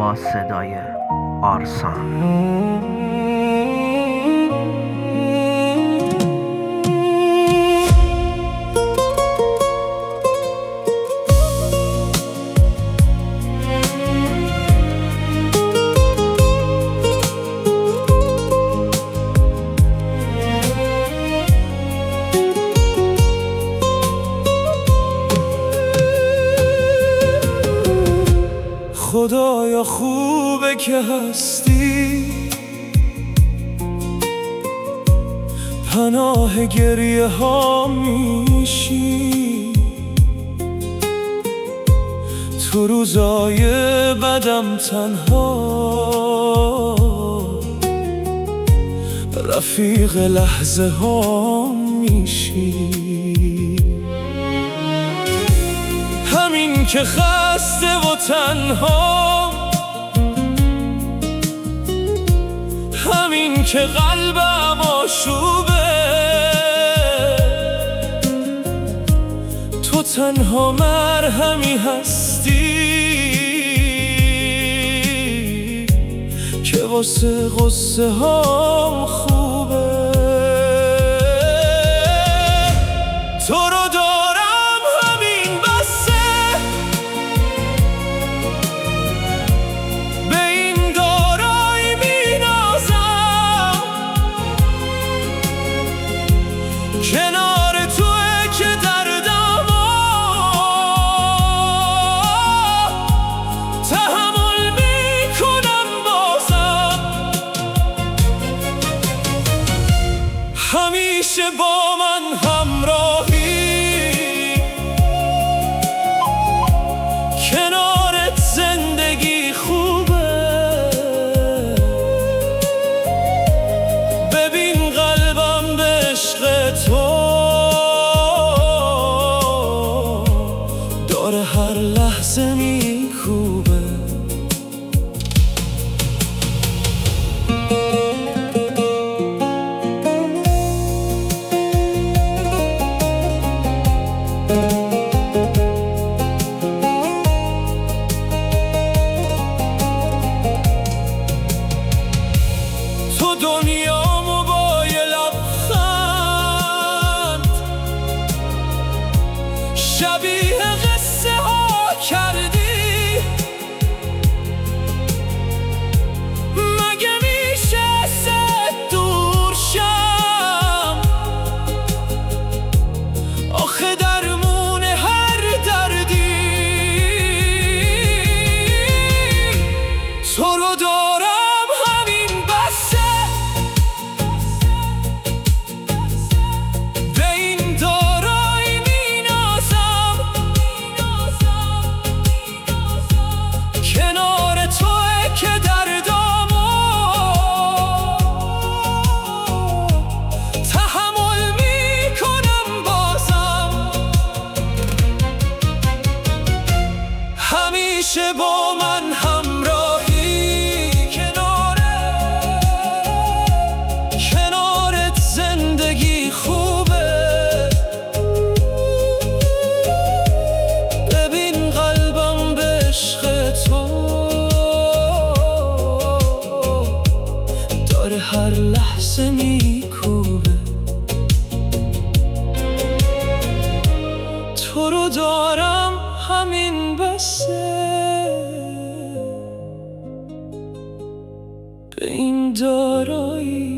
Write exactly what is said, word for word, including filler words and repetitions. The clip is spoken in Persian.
با صدای آرسان. خدایا خوبه که هستی، پناه گریه ها میشی. تو روزای بدم تنها رفیق لحظه ها میشی. همین که خسته و تنها، همین که قلبم آشوبه، تو تنها مرهمی هستی که واسه غصه ها خوبه. تو رو دارم همین بسه، به این دارایی می نازم. کنار توه که دردم تحمل می کنم بازم. همیشه با من همراهی، کنارت زندگی خوبه. ببین قلبم به عشق تو داره هر لحظه میکوبه. تو دنیامو با یه لبخند شبیه قصه ها کردی. مگه میشه ازت دور شم؟ آخه درمون هر دردی. تو رو دارم همین بسه، به این دارایی می نازم. کنار توه که دردامو تحمل می کنم بازم. همیشه با من همراهی، کناره کنارت زندگی خوبه. ببین قلبم به عشق تو داره هر لحظه میکوبه. تو رو دارم همین بسه، به این دارایی